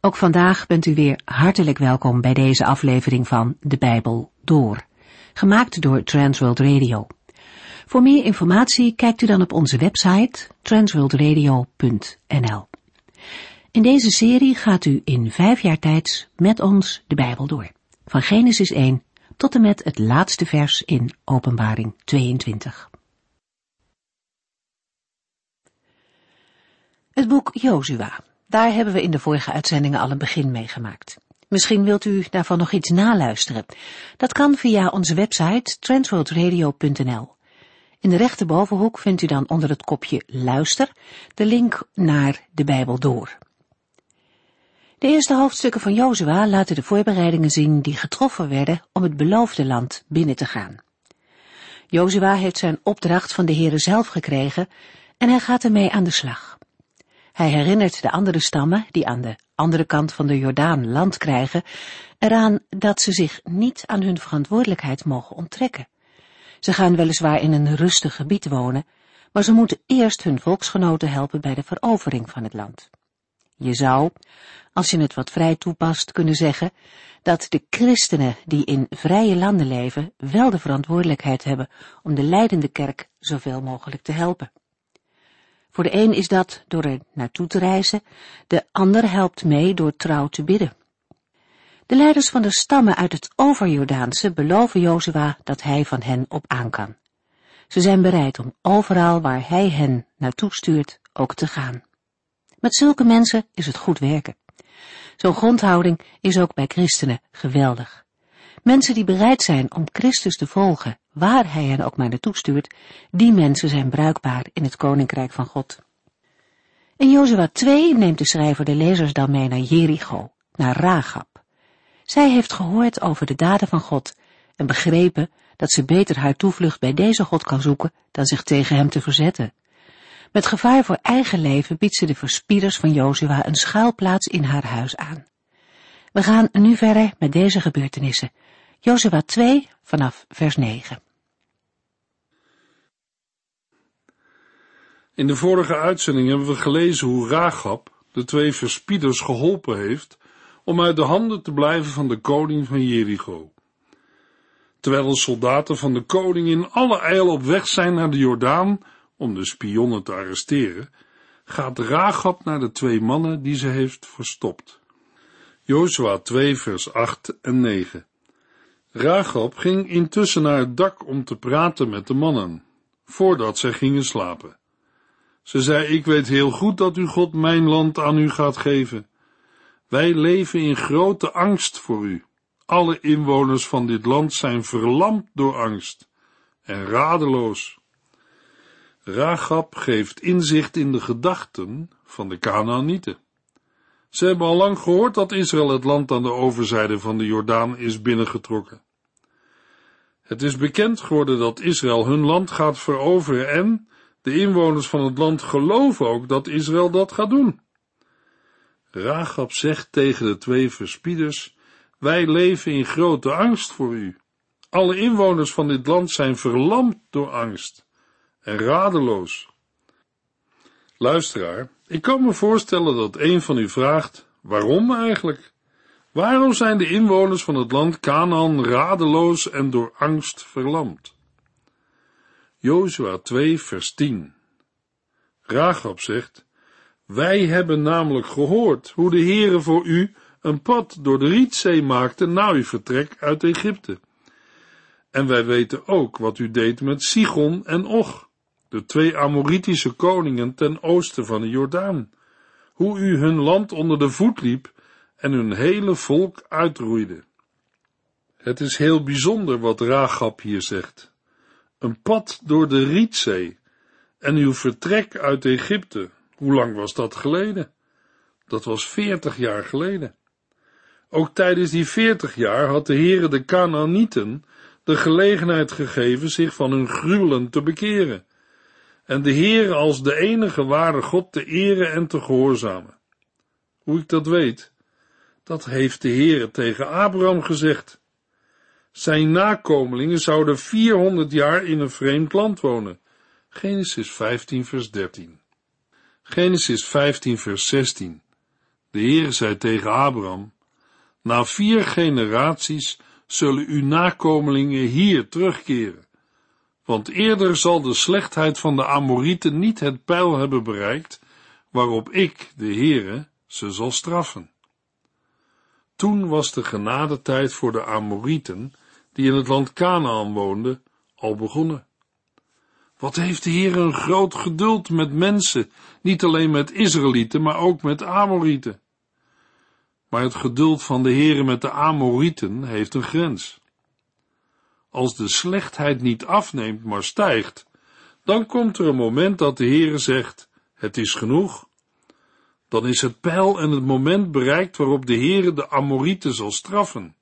Ook vandaag bent u weer hartelijk welkom bij deze aflevering van De Bijbel Door, gemaakt door Transworld Radio. Voor meer informatie kijkt u dan op onze website transworldradio.nl. In deze serie gaat u in 5 jaar tijd met ons de Bijbel door, van Genesis 1 tot en met het laatste vers in Openbaring 22. Het boek Jozua. Daar hebben we in de vorige uitzendingen al een begin mee gemaakt. Misschien wilt u daarvan nog iets naluisteren. Dat kan via onze website transworldradio.nl. In de rechterbovenhoek vindt u dan onder het kopje Luister de link naar de Bijbel Door. De eerste hoofdstukken van Jozua laten de voorbereidingen zien die getroffen werden om het beloofde land binnen te gaan. Jozua heeft zijn opdracht van de Heere zelf gekregen en hij gaat ermee aan de slag. Hij herinnert de andere stammen, die aan de andere kant van de Jordaan land krijgen, eraan dat ze zich niet aan hun verantwoordelijkheid mogen onttrekken. Ze gaan weliswaar in een rustig gebied wonen, maar ze moeten eerst hun volksgenoten helpen bij de verovering van het land. Je zou, als je het wat vrij toepast, kunnen zeggen dat de christenen die in vrije landen leven wel de verantwoordelijkheid hebben om de leidende kerk zoveel mogelijk te helpen. Voor de een is dat door er naartoe te reizen, de ander helpt mee door trouw te bidden. De leiders van de stammen uit het overjordaanse beloven Jozua dat hij van hen op aan kan. Ze zijn bereid om overal waar hij hen naartoe stuurt ook te gaan. Met zulke mensen is het goed werken. Zo'n grondhouding is ook bij christenen geweldig. Mensen die bereid zijn om Christus te volgen, waar hij hen ook maar naartoe stuurt, die mensen zijn bruikbaar in het koninkrijk van God. In Jozua 2 neemt de schrijver de lezers dan mee naar Jericho, naar Rahab. Zij heeft gehoord over de daden van God en begrepen dat ze beter haar toevlucht bij deze God kan zoeken dan zich tegen hem te verzetten. Met gevaar voor eigen leven biedt ze de verspieders van Jozua een schuilplaats in haar huis aan. We gaan nu verder met deze gebeurtenissen. Jozua 2 vanaf vers 9. In de vorige uitzending hebben we gelezen hoe Rahab de 2 verspieders geholpen heeft om uit de handen te blijven van de koning van Jericho. Terwijl de soldaten van de koning in alle eil op weg zijn naar de Jordaan om de spionnen te arresteren, gaat Rahab naar de 2 mannen die ze heeft verstopt. Jozua 2 vers 8 en 9. Rahab ging intussen naar het dak om te praten met de mannen, voordat zij gingen slapen. Ze zei, ik weet heel goed dat uw God mijn land aan u gaat geven. Wij leven in grote angst voor u. Alle inwoners van dit land zijn verlamd door angst en radeloos. Rahab geeft inzicht in de gedachten van de Kanaanieten. Ze hebben al lang gehoord dat Israël het land aan de overzijde van de Jordaan is binnengetrokken. Het is bekend geworden dat Israël hun land gaat veroveren en de inwoners van het land geloven ook dat Israël dat gaat doen. Rahab zegt tegen de 2 verspieders, wij leven in grote angst voor u. Alle inwoners van dit land zijn verlamd door angst en radeloos. Luisteraar, ik kan me voorstellen dat een van u vraagt, waarom eigenlijk? Waarom zijn de inwoners van het land Kanaan radeloos en door angst verlamd? Jozua 2 vers 10. Rahab zegt, wij hebben namelijk gehoord hoe de Heere voor u een pad door de Rietzee maakte na uw vertrek uit Egypte. En wij weten ook wat u deed met Sigon en Og, de 2 Amoritische koningen ten oosten van de Jordaan, hoe u hun land onder de voet liep en hun hele volk uitroeide. Het is heel bijzonder wat Rahab hier zegt. Een pad door de Rietzee en uw vertrek uit Egypte. Hoe lang was dat geleden? Dat was 40 jaar geleden. Ook tijdens die 40 jaar had de Heere de Kanaanieten de gelegenheid gegeven zich van hun gruwelen te bekeren en de Heere als de enige ware God te eren en te gehoorzamen. Hoe ik dat weet? Dat heeft de Heere tegen Abraham gezegd. Zijn nakomelingen zouden 400 jaar in een vreemd land wonen. Genesis 15 vers 13. Genesis 15 vers 16. De Heere zei tegen Abraham: na 4 generaties zullen uw nakomelingen hier terugkeren, want eerder zal de slechtheid van de Amorieten niet het peil hebben bereikt, waarop ik, de Heere, ze zal straffen. Toen was de genadetijd voor de Amorieten, die in het land Kanaan woonden, al begonnen. Wat heeft de Heer een groot geduld met mensen, niet alleen met Israëlieten, maar ook met Amorieten. Maar het geduld van de Heer met de Amorieten heeft een grens. Als de slechtheid niet afneemt, maar stijgt, dan komt er een moment dat de Heer zegt: het is genoeg. Dan is het peil en het moment bereikt waarop de Heer de Amorieten zal straffen.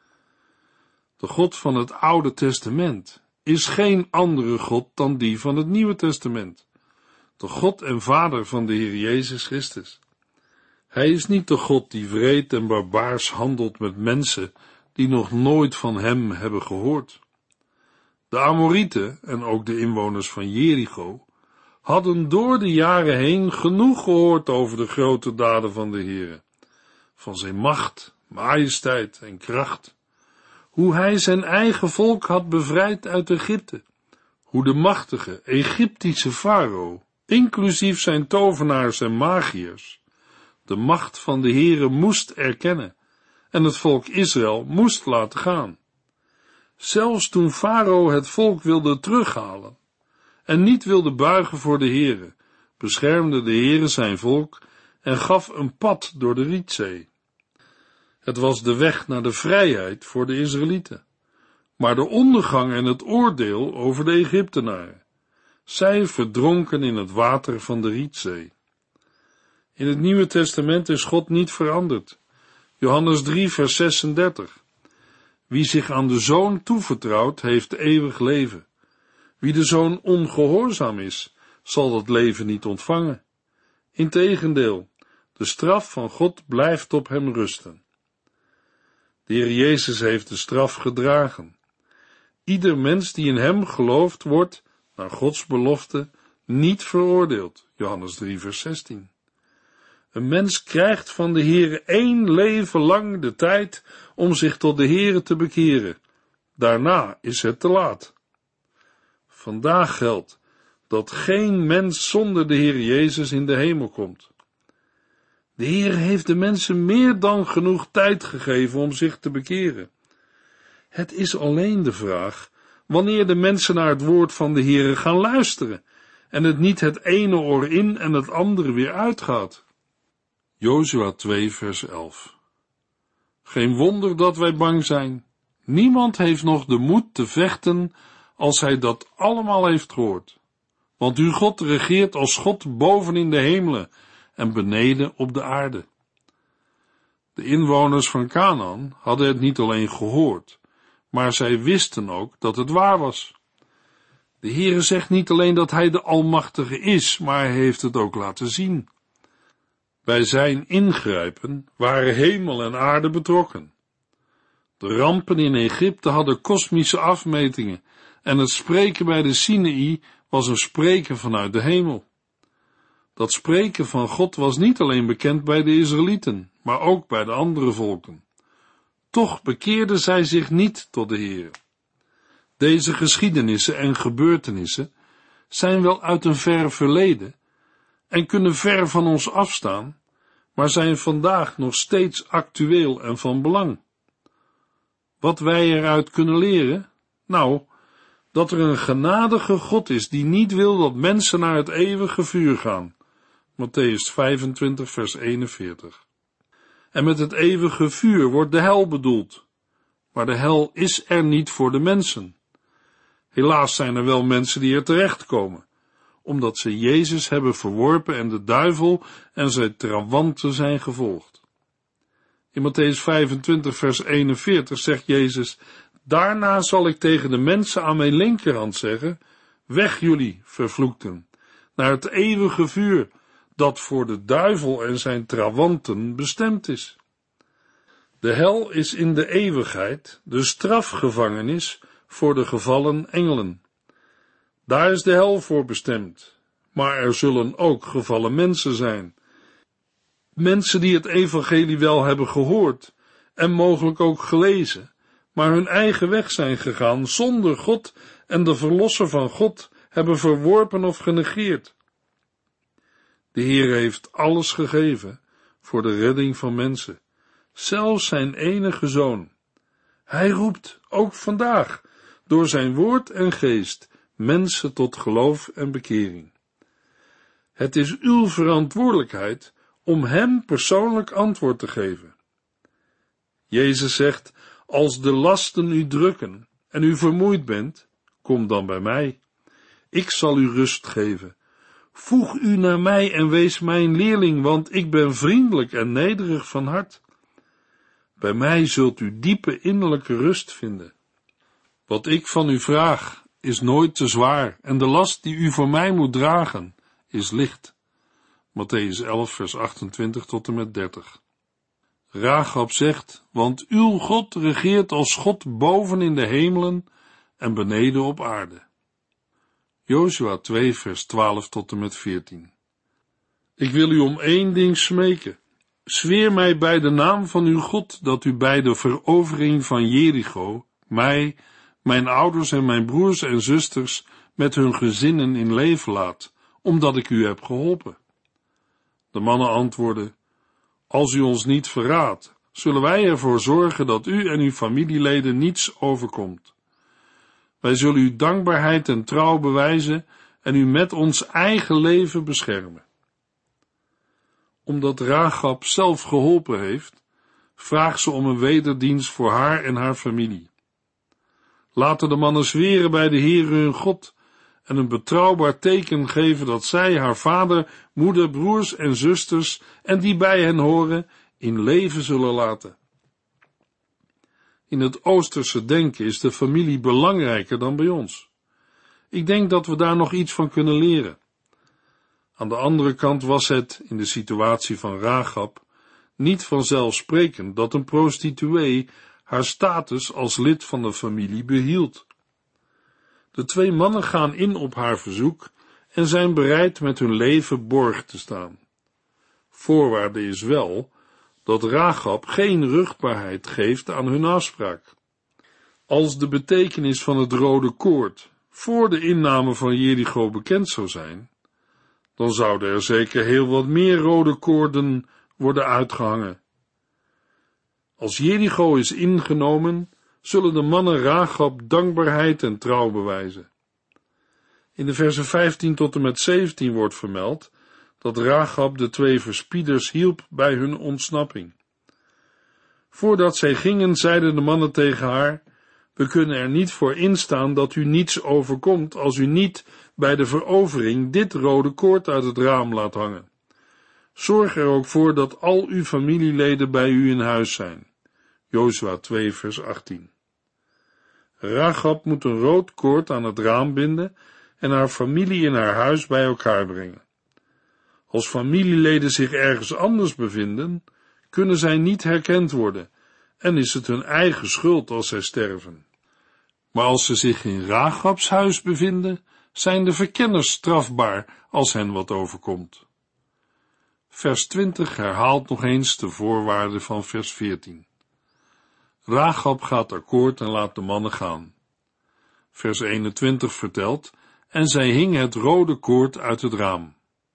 De God van het Oude Testament is geen andere God dan die van het Nieuwe Testament, de God en Vader van de Heer Jezus Christus. Hij is niet de God die wreed en barbaars handelt met mensen die nog nooit van hem hebben gehoord. De Amorieten en ook de inwoners van Jericho hadden door de jaren heen genoeg gehoord over de grote daden van de Heere, van zijn macht, majesteit en kracht, hoe hij zijn eigen volk had bevrijd uit Egypte, hoe de machtige Egyptische farao, inclusief zijn tovenaars en magiërs, de macht van de Heere moest erkennen en het volk Israël moest laten gaan. Zelfs toen farao het volk wilde terughalen en niet wilde buigen voor de Heere, beschermde de Heere zijn volk en gaf een pad door de Rietzee. Het was de weg naar de vrijheid voor de Israëlieten, maar de ondergang en het oordeel over de Egyptenaren. Zij verdronken in het water van de Rietzee. In het Nieuwe Testament is God niet veranderd. Johannes 3, vers 36. Wie zich aan de Zoon toevertrouwt, heeft eeuwig leven. Wie de Zoon ongehoorzaam is, zal dat leven niet ontvangen. Integendeel, de straf van God blijft op hem rusten. De Heer Jezus heeft de straf gedragen. Ieder mens die in hem gelooft, wordt, naar Gods belofte, niet veroordeeld. Johannes 3, vers 16. Een mens krijgt van de Heere 1 leven lang de tijd om zich tot de Heere te bekeren. Daarna is het te laat. Vandaag geldt dat geen mens zonder de Heer Jezus in de hemel komt. De Heer heeft de mensen meer dan genoeg tijd gegeven om zich te bekeren. Het is alleen de vraag wanneer de mensen naar het woord van de Heere gaan luisteren en het niet het ene oor in en het andere weer uitgaat. Jozua 2, vers 11. Geen wonder dat wij bang zijn. Niemand heeft nog de moed te vechten als hij dat allemaal heeft gehoord. Want uw God regeert als God boven in de hemelen en beneden op de aarde. De inwoners van Kanaan hadden het niet alleen gehoord, maar zij wisten ook dat het waar was. De Heere zegt niet alleen dat hij de Almachtige is, maar hij heeft het ook laten zien. Bij zijn ingrijpen waren hemel en aarde betrokken. De rampen in Egypte hadden kosmische afmetingen en het spreken bij de Sinaï was een spreken vanuit de hemel. Dat spreken van God was niet alleen bekend bij de Israëlieten, maar ook bij de andere volken. Toch bekeerden zij zich niet tot de Heer. Deze geschiedenissen en gebeurtenissen zijn wel uit een ver verleden en kunnen ver van ons afstaan, maar zijn vandaag nog steeds actueel en van belang. Wat wij eruit kunnen leren? Nou, dat er een genadige God is die niet wil dat mensen naar het eeuwige vuur gaan. Mattheüs 25, vers 41. En met het eeuwige vuur wordt de hel bedoeld. Maar de hel is er niet voor de mensen. Helaas zijn er wel mensen die er terechtkomen, omdat ze Jezus hebben verworpen en de duivel en zijn trawanten zijn gevolgd. In Mattheüs 25, vers 41 zegt Jezus: daarna zal ik tegen de mensen aan mijn linkerhand zeggen: weg jullie, vervloekten, naar het eeuwige vuur, dat voor de duivel en zijn trawanten bestemd is. De hel is in de eeuwigheid de strafgevangenis voor de gevallen engelen. Daar is de hel voor bestemd, maar er zullen ook gevallen mensen zijn. Mensen die het evangelie wel hebben gehoord en mogelijk ook gelezen, maar hun eigen weg zijn gegaan zonder God en de verlosser van God hebben verworpen of genegeerd. De Heer heeft alles gegeven voor de redding van mensen, zelfs zijn enige Zoon. Hij roept, ook vandaag, door zijn woord en geest, mensen tot geloof en bekering. Het is uw verantwoordelijkheid om hem persoonlijk antwoord te geven. Jezus zegt, als de lasten u drukken en u vermoeid bent, kom dan bij mij. Ik zal u rust geven. Voeg u naar mij en wees mijn leerling, want ik ben vriendelijk en nederig van hart. Bij mij zult u diepe innerlijke rust vinden. Wat ik van u vraag, is nooit te zwaar, en de last die u voor mij moet dragen, is licht. Mattheüs 11, vers 28 tot en met 30. Rachab zegt, want uw God regeert als God boven in de hemelen en beneden op aarde. Jozua 2, vers 12 tot en met 14. Ik wil u om één ding smeken. Zweer mij bij de naam van uw God, dat u bij de verovering van Jericho, mij, mijn ouders en mijn broers en zusters met hun gezinnen in leven laat, omdat ik u heb geholpen. De mannen antwoordden, als u ons niet verraadt, zullen wij ervoor zorgen dat u en uw familieleden niets overkomt. Wij zullen u dankbaarheid en trouw bewijzen en u met ons eigen leven beschermen. Omdat Rachab zelf geholpen heeft, vraagt ze om een wederdienst voor haar en haar familie. Laten de mannen zweren bij de Heere hun God en een betrouwbaar teken geven dat zij haar vader, moeder, broers en zusters en die bij hen horen in leven zullen laten. In het Oosterse denken is de familie belangrijker dan bij ons. Ik denk dat we daar nog iets van kunnen leren. Aan de andere kant was het, in de situatie van Rachab, niet vanzelfsprekend dat een prostituee haar status als lid van de familie behield. De twee mannen gaan in op haar verzoek en zijn bereid met hun leven borg te staan. Voorwaarde is wel dat Rachab geen ruchtbaarheid geeft aan hun afspraak. Als de betekenis van het rode koord voor de inname van Jericho bekend zou zijn, dan zouden er zeker heel wat meer rode koorden worden uitgehangen. Als Jericho is ingenomen, zullen de mannen Rachab dankbaarheid en trouw bewijzen. In de versen 15 tot en met 17 wordt vermeld dat Rachab de twee verspieders hielp bij hun ontsnapping. Voordat zij gingen, zeiden de mannen tegen haar, we kunnen er niet voor instaan dat u niets overkomt als u niet bij de verovering dit rode koord uit het raam laat hangen. Zorg er ook voor dat al uw familieleden bij u in huis zijn. Jozua 2 vers 18. Rachab moet een rood koord aan het raam binden en haar familie in haar huis bij elkaar brengen. Als familieleden zich ergens anders bevinden, kunnen zij niet herkend worden en is het hun eigen schuld als zij sterven. Maar als ze zich in Rachabs huis bevinden, zijn de verkenners strafbaar als hen wat overkomt. Vers 20 herhaalt nog eens de voorwaarden van vers 14. Rachab gaat akkoord en laat de mannen gaan. Vers 21 vertelt, en zij hing het rode koord uit het raam.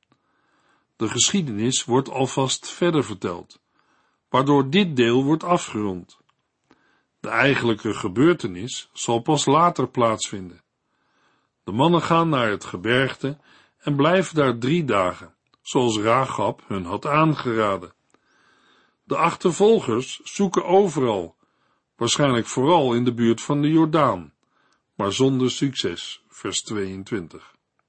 De geschiedenis wordt alvast verder verteld, waardoor dit deel wordt afgerond. De eigenlijke gebeurtenis zal pas later plaatsvinden. De mannen gaan naar het gebergte en blijven daar 3 dagen, zoals Rachab hun had aangeraden. De achtervolgers zoeken overal, waarschijnlijk vooral in de buurt van de Jordaan, maar zonder succes, vers 22.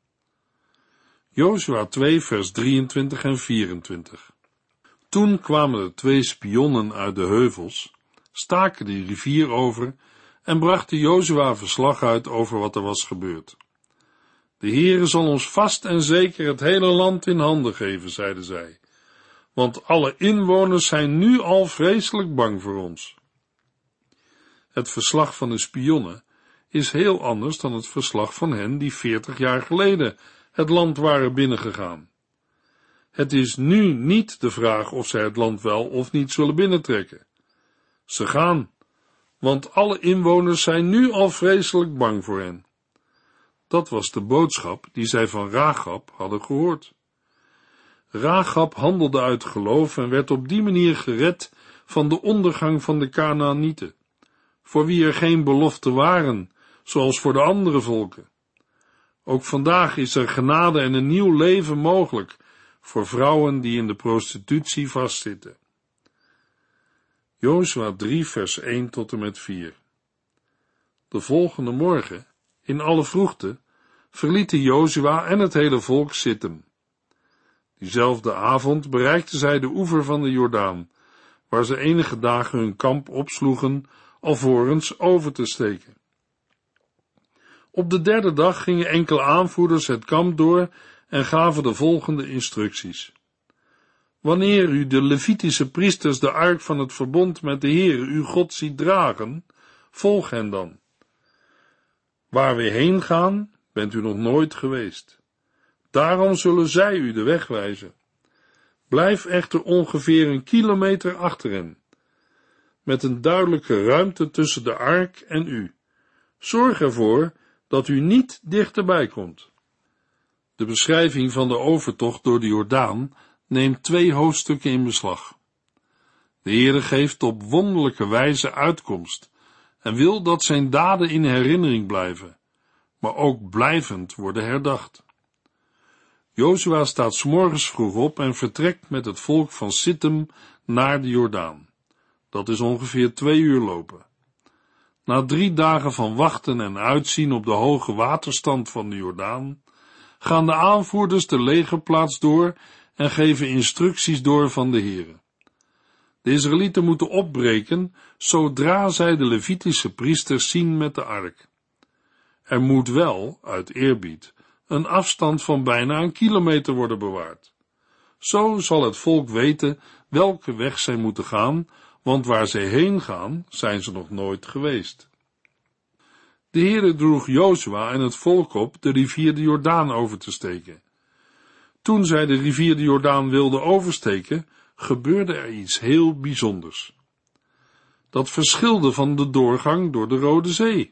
Jozua 2, vers 23 en 24. Toen kwamen de 2 spionnen uit de heuvels, staken de rivier over en brachten Jozua verslag uit over wat er was gebeurd. De Heere zal ons vast en zeker het hele land in handen geven, zeiden zij, want alle inwoners zijn nu al vreselijk bang voor ons. Het verslag van de spionnen is heel anders dan het verslag van hen die 40 jaar geleden het land waren binnengegaan. Het is nu niet de vraag of zij het land wel of niet zullen binnentrekken. Ze gaan, want alle inwoners zijn nu al vreselijk bang voor hen. Dat was de boodschap die zij van Rachab hadden gehoord. Rachab handelde uit geloof en werd op die manier gered van de ondergang van de Kanaanieten, voor wie er geen beloften waren, zoals voor de andere volken. Ook vandaag is er genade en een nieuw leven mogelijk voor vrouwen die in de prostitutie vastzitten. Jozua 3 vers 1 tot en met 4. De volgende morgen, in alle vroegte, verlieten Jozua en het hele volk Sittim. Diezelfde avond bereikten zij de oever van de Jordaan, waar ze enige dagen hun kamp opsloegen, alvorens over te steken. Op de derde dag gingen enkele aanvoerders het kamp door en gaven de volgende instructies. Wanneer u de Levitische priesters de ark van het verbond met de Heere uw God ziet dragen, volg hen dan. Waar we heen gaan, bent u nog nooit geweest. Daarom zullen zij u de weg wijzen. Blijf echter ongeveer 1 kilometer achter hen, met een duidelijke ruimte tussen de ark en u. Zorg ervoor dat u niet dichterbij komt. De beschrijving van de overtocht door de Jordaan neemt 2 hoofdstukken in beslag. De Heere geeft op wonderlijke wijze uitkomst en wil dat zijn daden in herinnering blijven, maar ook blijvend worden herdacht. Jozua staat 's morgens vroeg op en vertrekt met het volk van Sittim naar de Jordaan. Dat is ongeveer 2 uur lopen. Na 3 dagen van wachten en uitzien op de hoge waterstand van de Jordaan, gaan de aanvoerders de legerplaats door en geven instructies door van de Heere. De Israëlieten moeten opbreken, zodra zij de Levitische priesters zien met de ark. Er moet wel, uit eerbied, een afstand van bijna 1 kilometer worden bewaard. Zo zal het volk weten welke weg zij moeten gaan, want waar zij heen gaan, zijn ze nog nooit geweest. De Heere droeg Jozua en het volk op de rivier de Jordaan over te steken. Toen zij de rivier de Jordaan wilden oversteken, gebeurde er iets heel bijzonders. Dat verschilde van de doorgang door de Rode Zee.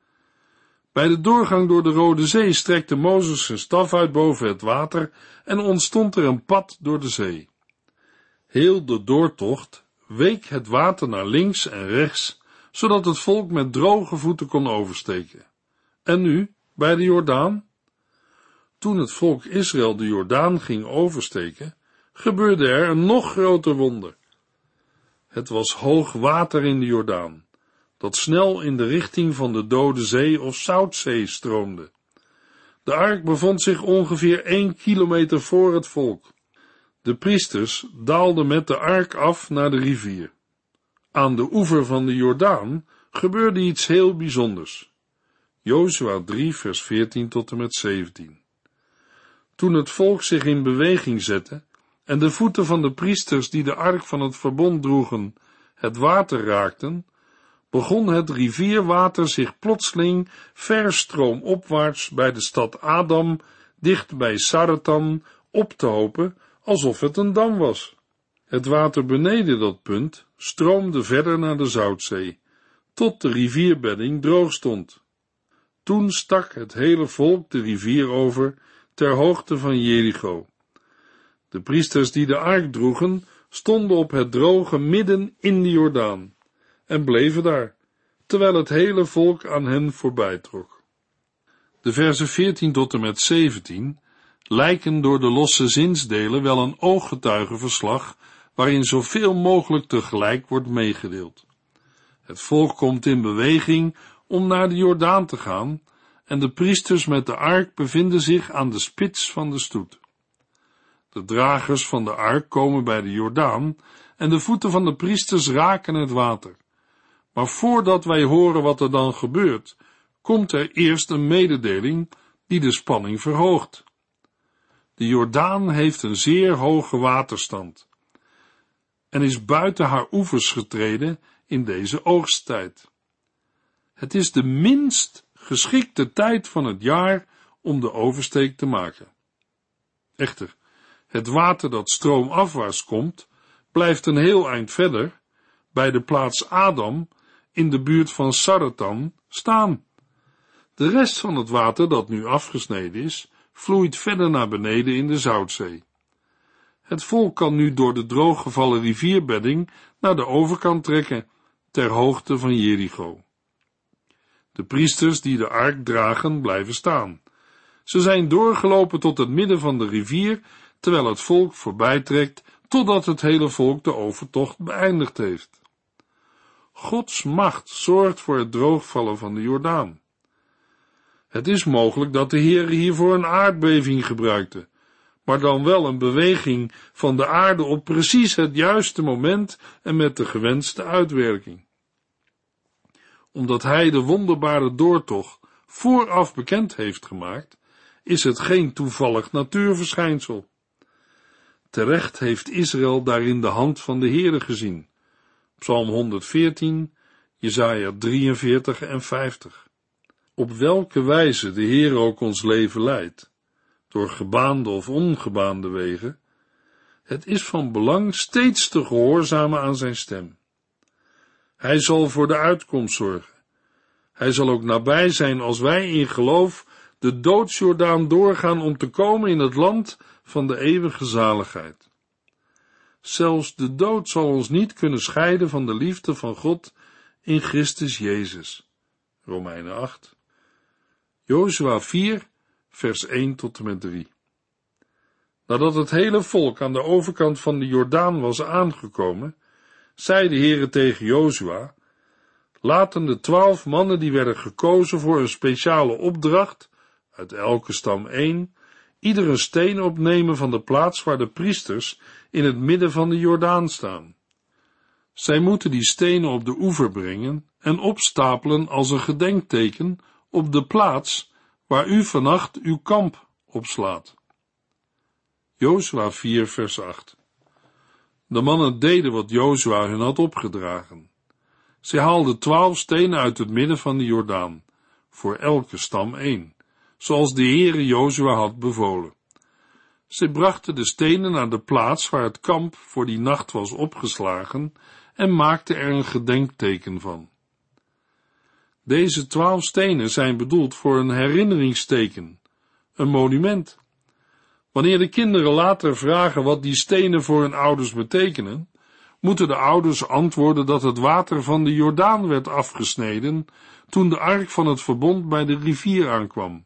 Bij de doorgang door de Rode Zee strekte Mozes zijn staf uit boven het water en ontstond er een pad door de zee. Heel de doortocht week het water naar links en rechts, zodat het volk met droge voeten kon oversteken. En nu, bij de Jordaan? Toen het volk Israël de Jordaan ging oversteken, gebeurde er een nog groter wonder. Het was hoog water in de Jordaan, dat snel in de richting van de Dode Zee of Zoutzee stroomde. De ark bevond zich ongeveer 1 kilometer voor het volk. De priesters daalden met de ark af naar de rivier. Aan de oever van de Jordaan gebeurde iets heel bijzonders. Jozua 3 vers 14 tot en met 17. Toen het volk zich in beweging zette en de voeten van de priesters die de ark van het verbond droegen het water raakten, begon het rivierwater zich plotseling verstroomopwaarts bij de stad Adam, dicht bij Saratan, op te hopen, alsof het een dam was. Het water beneden dat punt stroomde verder naar de Zoutzee, tot de rivierbedding droog stond. Toen stak het hele volk de rivier over, ter hoogte van Jericho. De priesters die de ark droegen, stonden op het droge midden in de Jordaan en bleven daar, terwijl het hele volk aan hen voorbij trok. De versen 14 tot en met 17 lijken door de losse zinsdelen wel een ooggetuigenverslag, waarin zoveel mogelijk tegelijk wordt meegedeeld. Het volk komt in beweging om naar de Jordaan te gaan, en de priesters met de ark bevinden zich aan de spits van de stoet. De dragers van de ark komen bij de Jordaan, en de voeten van de priesters raken het water. Maar voordat wij horen wat er dan gebeurt, komt er eerst een mededeling die de spanning verhoogt. De Jordaan heeft een zeer hoge waterstand en is buiten haar oevers getreden in deze oogsttijd. Het is de minst geschikte tijd van het jaar om de oversteek te maken. Echter, Het water dat stroomafwaarts komt, blijft een heel eind verder, bij de plaats Adam, in de buurt van Saratan, staan. De rest van het water dat nu afgesneden is, vloeit verder naar beneden in de Zoutzee. Het volk kan nu door de drooggevallen rivierbedding naar de overkant trekken, ter hoogte van Jericho. De priesters die de ark dragen, blijven staan. Ze zijn doorgelopen tot het midden van de rivier, terwijl het volk voorbij trekt, totdat het hele volk de overtocht beëindigd heeft. Gods macht zorgt voor het droogvallen van de Jordaan. Het is mogelijk dat de Heer hiervoor een aardbeving gebruikte, maar dan wel een beweging van de aarde op precies het juiste moment en met de gewenste uitwerking. Omdat hij de wonderbare doortocht vooraf bekend heeft gemaakt, is het geen toevallig natuurverschijnsel. Terecht heeft Israël daarin de hand van de Heere gezien. Psalm 114, Jesaja 43 en 50. Op welke wijze de Heer ook ons leven leidt, door gebaande of ongebaande wegen, het is van belang steeds te gehoorzamen aan zijn stem. Hij zal voor de uitkomst zorgen. Hij zal ook nabij zijn als wij in geloof de doodsjordaan doorgaan om te komen in het land van de eeuwige zaligheid. Zelfs de dood zal ons niet kunnen scheiden van de liefde van God in Christus Jezus. Romeinen 8. Jozua 4, vers 1 tot en met 3. Nadat het hele volk aan de overkant van de Jordaan was aangekomen, zei de Heere tegen Jozua: laten de 12 mannen die werden gekozen voor een speciale opdracht, uit elke stam 1, ieder een steen opnemen van de plaats waar de priesters in het midden van de Jordaan staan. Zij moeten die stenen op de oever brengen en opstapelen als een gedenkteken op de plaats waar u vannacht uw kamp opslaat. Jozua 4, vers 8. De mannen deden wat Jozua hun had opgedragen. Zij haalden 12 stenen uit het midden van de Jordaan, voor elke stam 1, zoals de Heere Jozua had bevolen. Zij brachten de stenen naar de plaats waar het kamp voor die nacht was opgeslagen en maakten er een gedenkteken van. Deze 12 stenen zijn bedoeld voor een herinneringsteken, een monument. Wanneer de kinderen later vragen wat die stenen voor hun ouders betekenen, moeten de ouders antwoorden dat het water van de Jordaan werd afgesneden toen de ark van het verbond bij de rivier aankwam.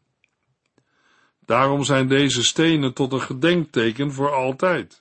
Daarom zijn deze stenen tot een gedenkteken voor altijd.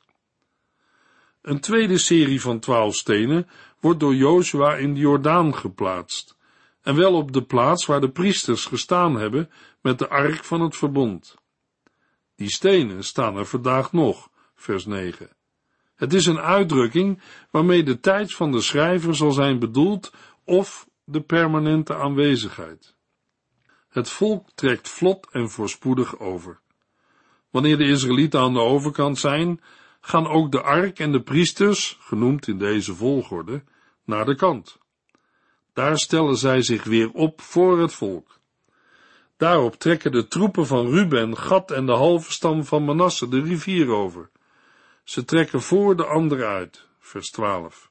Een tweede serie van 12 stenen wordt door Jozua in de Jordaan geplaatst, en wel op de plaats waar de priesters gestaan hebben met de ark van het verbond. Die stenen staan er vandaag nog, vers 9. Het is een uitdrukking waarmee de tijd van de schrijver zal zijn bedoeld of de permanente aanwezigheid. Het volk trekt vlot en voorspoedig over. Wanneer de Israëlieten aan de overkant zijn, gaan ook de ark en de priesters, genoemd in deze volgorde, naar de kant. Daar stellen zij zich weer op voor het volk. Daarop trekken de troepen van Ruben, Gad en de halve stam van Manasse de rivier over. Ze trekken voor de anderen uit, vers 12.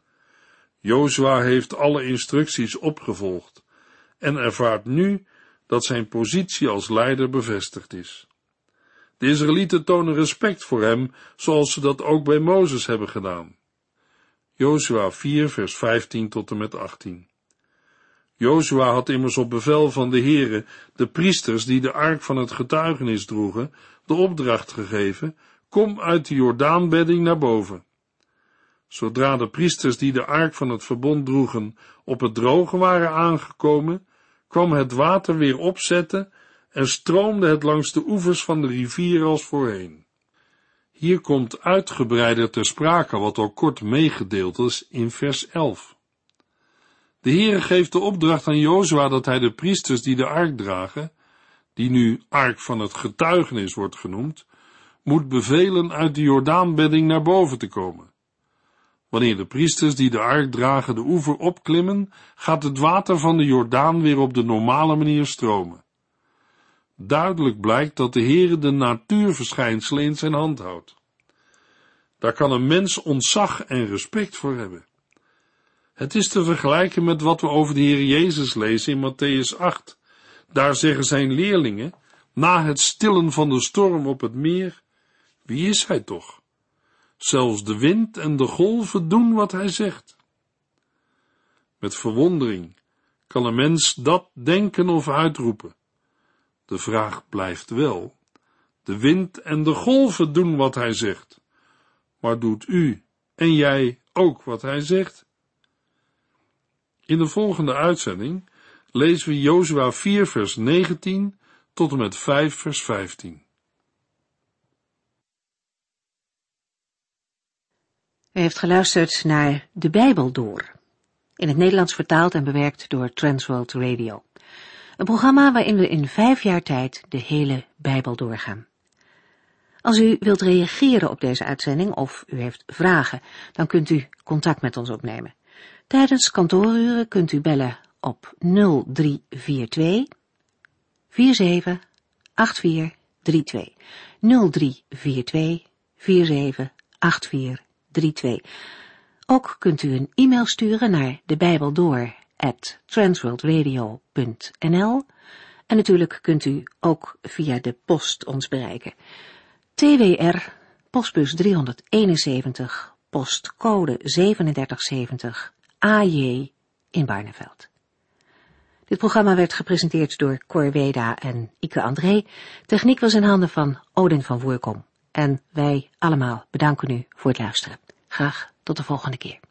Jozua heeft alle instructies opgevolgd en ervaart nu dat zijn positie als leider bevestigd is. De Israëlieten tonen respect voor hem, zoals ze dat ook bij Mozes hebben gedaan. Jozua 4, vers 15 tot en met 18. Jozua had immers op bevel van de Heere de priesters die de ark van het getuigenis droegen, de opdracht gegeven: kom uit de Jordaanbedding naar boven. Zodra de priesters die de ark van het verbond droegen op het droge waren aangekomen, kwam het water weer opzetten en stroomde het langs de oevers van de rivier als voorheen. Hier komt uitgebreider ter sprake wat al kort meegedeeld is in vers 11. De Heere geeft de opdracht aan Jozua dat hij de priesters die de ark dragen, die nu ark van het getuigenis wordt genoemd, moet bevelen uit de Jordaanbedding naar boven te komen. Wanneer de priesters die de ark dragen de oever opklimmen, gaat het water van de Jordaan weer op de normale manier stromen. Duidelijk blijkt dat de Heere de natuurverschijnselen in zijn hand houdt. Daar kan een mens ontzag en respect voor hebben. Het is te vergelijken met wat we over de Heer Jezus lezen in Mattheüs 8. Daar zeggen zijn leerlingen, na het stillen van de storm op het meer, wie is hij toch? Zelfs de wind en de golven doen wat hij zegt. Met verwondering kan een mens dat denken of uitroepen. De vraag blijft wel, de wind en de golven doen wat hij zegt. Maar doet u en jij ook wat hij zegt? In de volgende uitzending lezen we Jozua 4 vers 19 tot en met 5 vers 15. U heeft geluisterd naar De Bijbel Door, in het Nederlands vertaald en bewerkt door Transworld Radio. Een programma waarin we in 5 jaar tijd de hele Bijbel doorgaan. Als u wilt reageren op deze uitzending of u heeft vragen, dan kunt u contact met ons opnemen. Tijdens kantooruren kunt u bellen op 0342 47 8432. 0342 47 8432. Ook kunt u een e-mail sturen naar debijbeldoor@transworldradio.nl en natuurlijk kunt u ook via de post ons bereiken. TWR, postbus 371, postcode 3770, AJ in Barneveld. Dit programma werd gepresenteerd door Cor Weda en Ike André. Techniek was in handen van Odin van Woerkom. En wij allemaal bedanken u voor het luisteren. Graag tot de volgende keer.